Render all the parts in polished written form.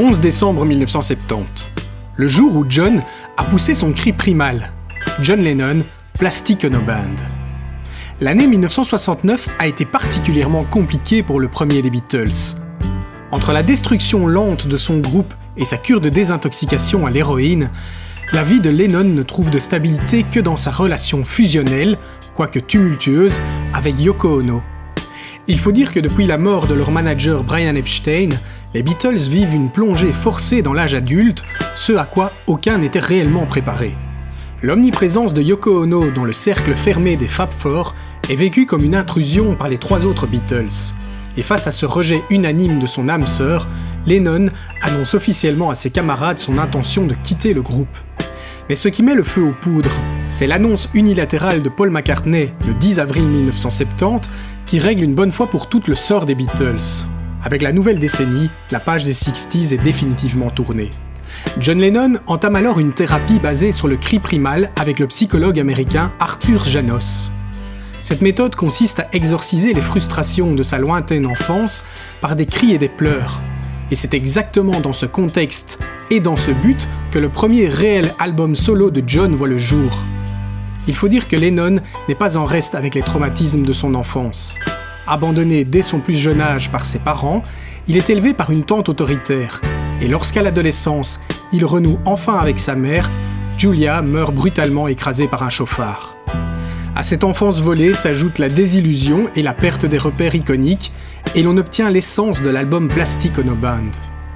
11 décembre 1970, le jour où John a poussé son cri primal. John Lennon, Plastic Ono Band. L'année 1969 a été particulièrement compliquée pour le premier des Beatles. Entre la destruction lente de son groupe et sa cure de désintoxication à l'héroïne, la vie de Lennon ne trouve de stabilité que dans sa relation fusionnelle, quoique tumultueuse, avec Yoko Ono. Il faut dire que depuis la mort de leur manager Brian Epstein, les Beatles vivent une plongée forcée dans l'âge adulte, ce à quoi aucun n'était réellement préparé. L'omniprésence de Yoko Ono dans le cercle fermé des Fab Four est vécue comme une intrusion par les trois autres Beatles. Et face à ce rejet unanime de son âme sœur, Lennon annonce officiellement à ses camarades son intention de quitter le groupe. Mais ce qui met le feu aux poudres, c'est l'annonce unilatérale de Paul McCartney le 10 avril 1970 qui règle une bonne fois pour toutes le sort des Beatles. Avec la nouvelle décennie, la page des 60s est définitivement tournée. John Lennon entame alors une thérapie basée sur le cri primal avec le psychologue américain Arthur Janos. Cette méthode consiste à exorciser les frustrations de sa lointaine enfance par des cris et des pleurs. Et c'est exactement dans ce contexte et dans ce but que le premier réel album solo de John voit le jour. Il faut dire que Lennon n'est pas en reste avec les traumatismes de son enfance. Abandonné dès son plus jeune âge par ses parents, il est élevé par une tante autoritaire. Et lorsqu'à l'adolescence, il renoue enfin avec sa mère, Julia meurt brutalement écrasée par un chauffard. À cette enfance volée s'ajoute la désillusion et la perte des repères iconiques, et l'on obtient l'essence de l'album Plastic Ono Band.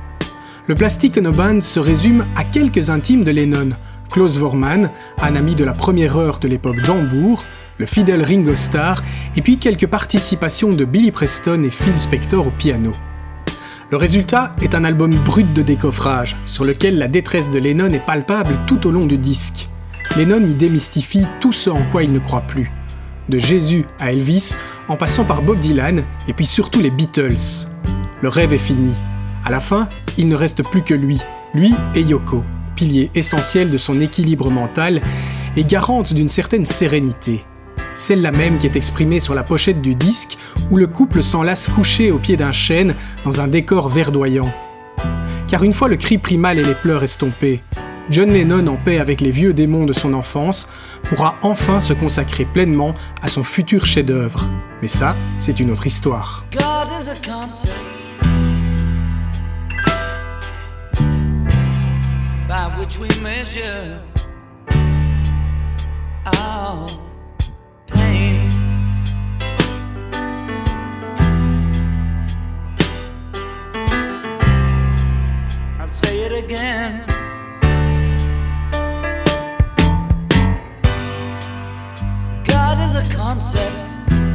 Le Plastic Ono Band se résume à quelques intimes de Lennon, Klaus Voormann, un ami de la première heure de l'époque d'Hambourg, le fidèle Ringo Starr, et puis quelques participations de Billy Preston et Phil Spector au piano. Le résultat est un album brut de décoffrage, sur lequel la détresse de Lennon est palpable tout au long du disque. Lennon y démystifie tout ce en quoi il ne croit plus. De Jésus à Elvis, en passant par Bob Dylan, et puis surtout les Beatles. Le rêve est fini. À la fin, il ne reste plus que lui et Yoko, pilier essentiel de son équilibre mental et garante d'une certaine sérénité. Celle-là même qui est exprimée sur la pochette du disque, où le couple s'enlace couché au pied d'un chêne dans un décor verdoyant. Car une fois le cri primal et les pleurs estompés, John Lennon, en paix avec les vieux démons de son enfance, pourra enfin se consacrer pleinement à son futur chef-d'œuvre. Mais ça, c'est une autre histoire. God is a concept by which we measure our pain. I'll say it again. God is a concept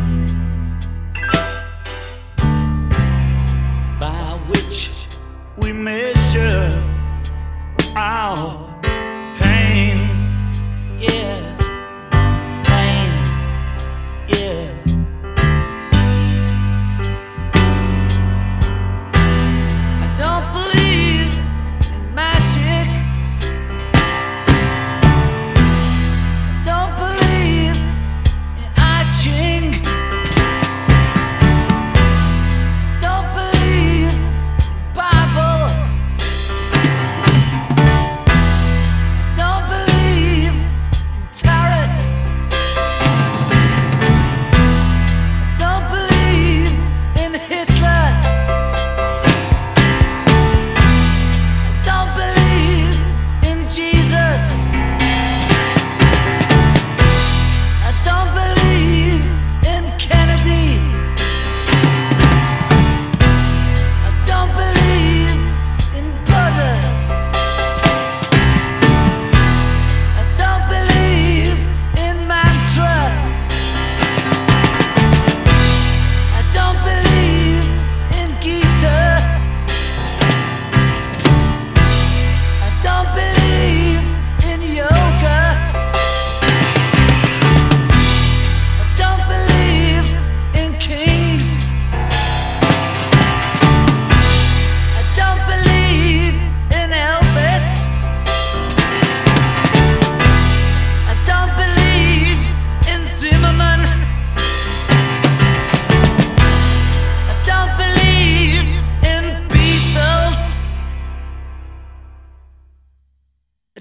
by which we measure our pain. Yeah.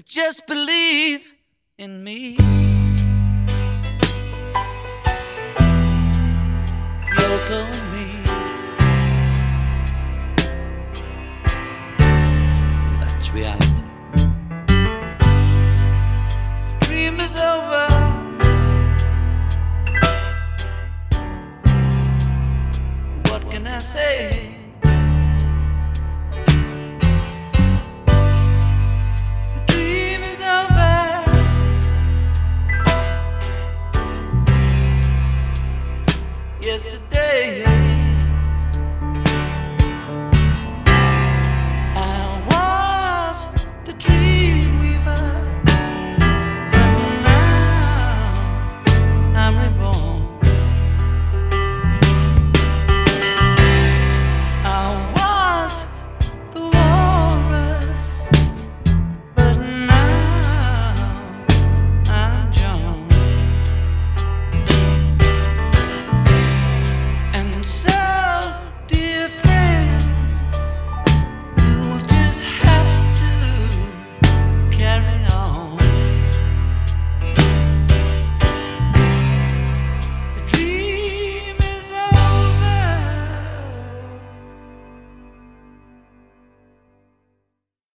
Just believe in me. Yoko and me. That's reality.